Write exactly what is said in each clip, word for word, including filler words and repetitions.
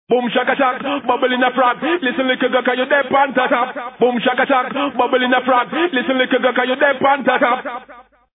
Boom shaka chak, bubble in a frog. Listen little girl, 'cause you dead on top. Boom shaka chak, bubble in a frog. Listen little girl, 'cause you dead on top.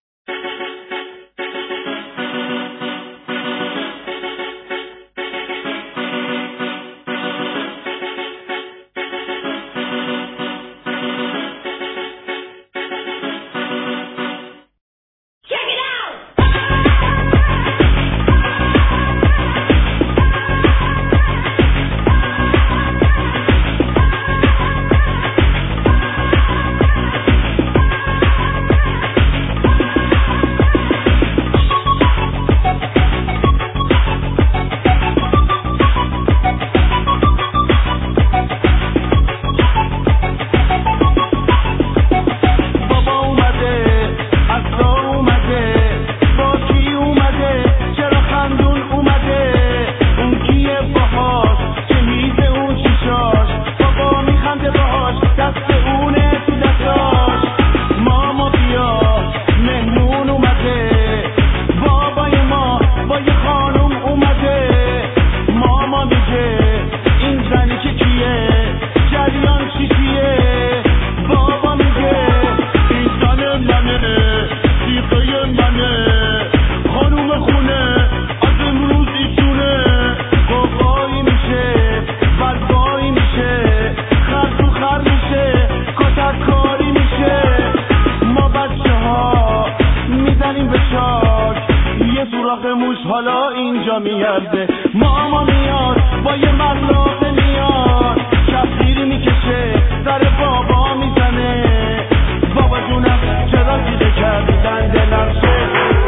موش حالا اینجا میارده ماما میاد با یه ملاقه میاد کفگیری میکشه سر بابا میزنه بابا جونم چرا دیده کردی دنده نرشه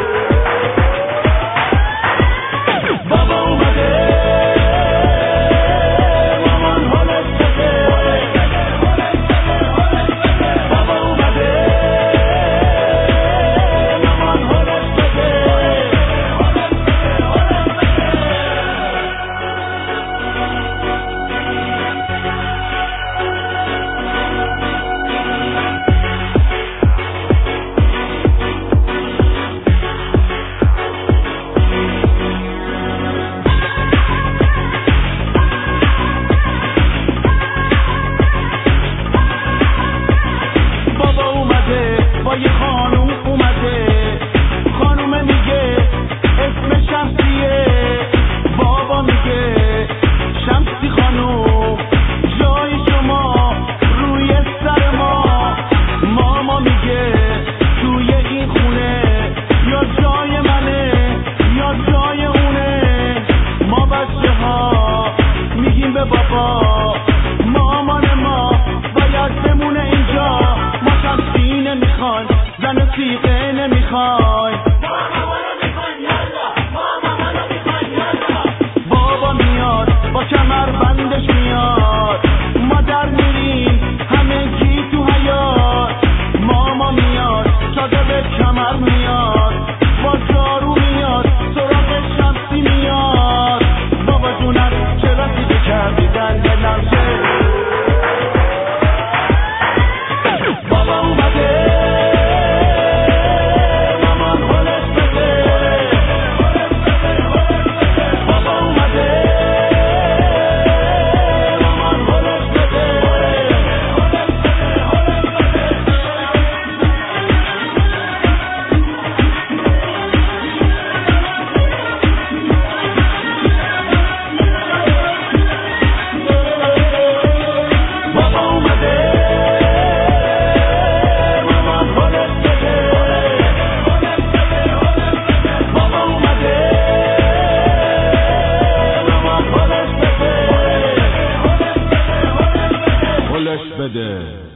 بابا اومده مامان حالت بده بابا اومده مامان حالت بده با یه خانوم اومده خانومه میگه اسم شمسیه بابا میگه شمسی خانوم جای شما روی سر ما ماما میگه توی این خونه یا جای منه یا جای اونه ما بچه ها میگیم به بابا مامان ما باید بمونه اینجا ما شمسی نمیخوایم زن سیغه نمیخوایم بابا میاد با کمر بندش میاد ما در میریم همه گی تو حیات ماما میاد شاده به کمر میاد با جارو میاد سراغ شمسی میاد بابا جونم چرا دیگه کردی دنده نرشه بابا اومده بده